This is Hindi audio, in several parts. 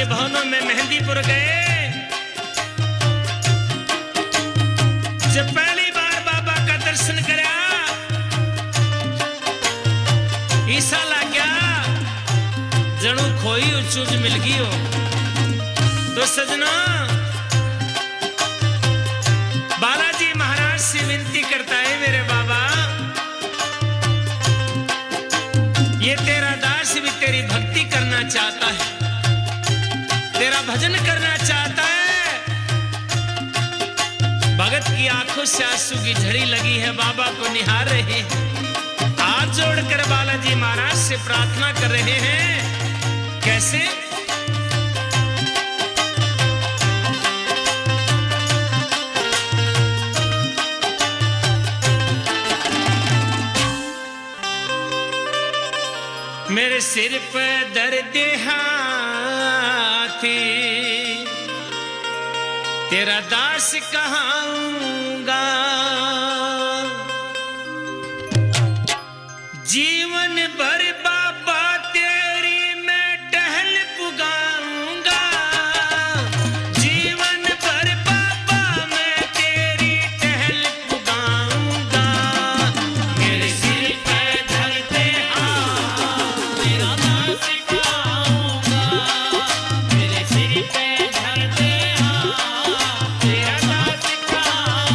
भवनों में मेहंदीपुर गए। जब पहली बार बाबा का दर्शन करा, ईसा लग गया जणू खोई चूज मिल गई हो। तो सजना बालाजी महाराज से विनती करता है, मेरे बाबा ये तेरा दास भी तेरी भक्ति करना चाहता है, तेरा भजन करना चाहता है। भगत की आंखों से आंसू की झड़ी लगी है, बाबा को निहार रहे हैं। हाथ जोड़कर बालाजी महाराज से प्रार्थना कर रहे हैं। कैसे? मेरे सिर पे दर्द हाथी, तेरा दास कहाऊंगा, जीवन भर बाबा तेरी मैं टहल पुगाऊंगा, जीवन भर बाबा मैं तेरी टहल पुगाऊंगा। मेरे सिर पे दर्द हाथ, तेरा दास कहाऊंगा, मेरे सिर पे दर्द हाथ, तेरा दास कहाऊंगा,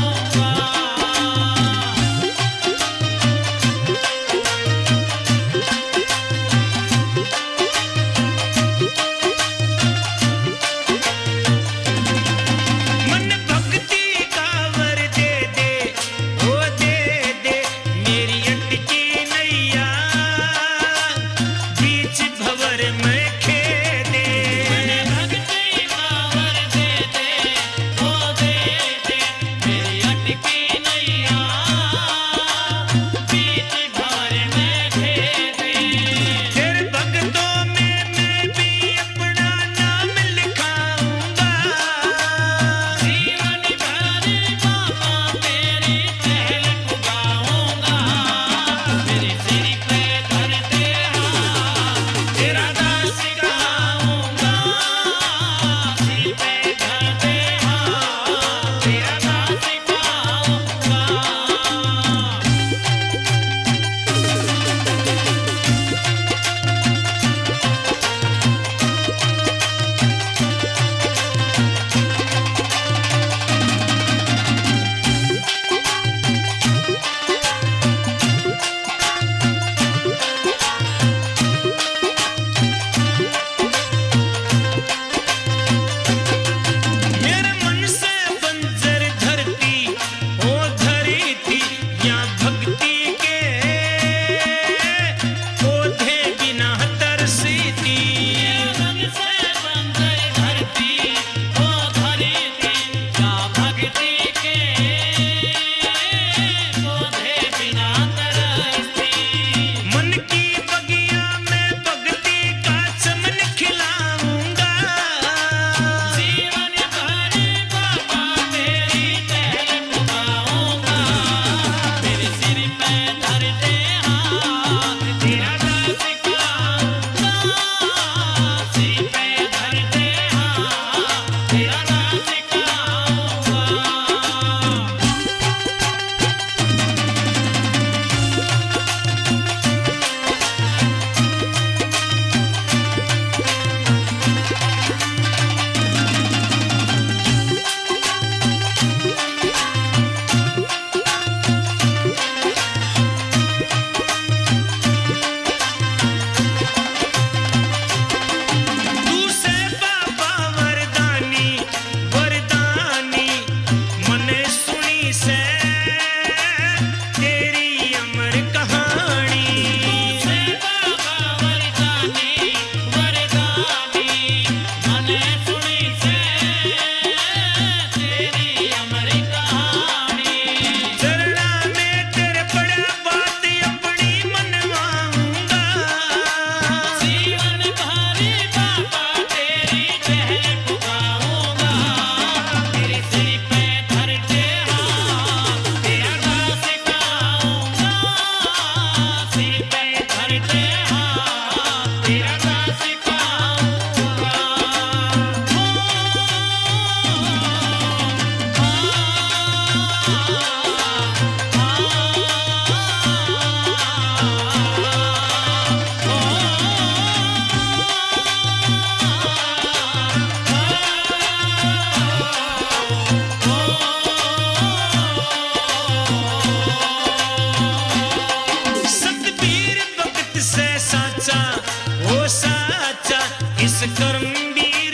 साचा, वो साचा इस कर्म भी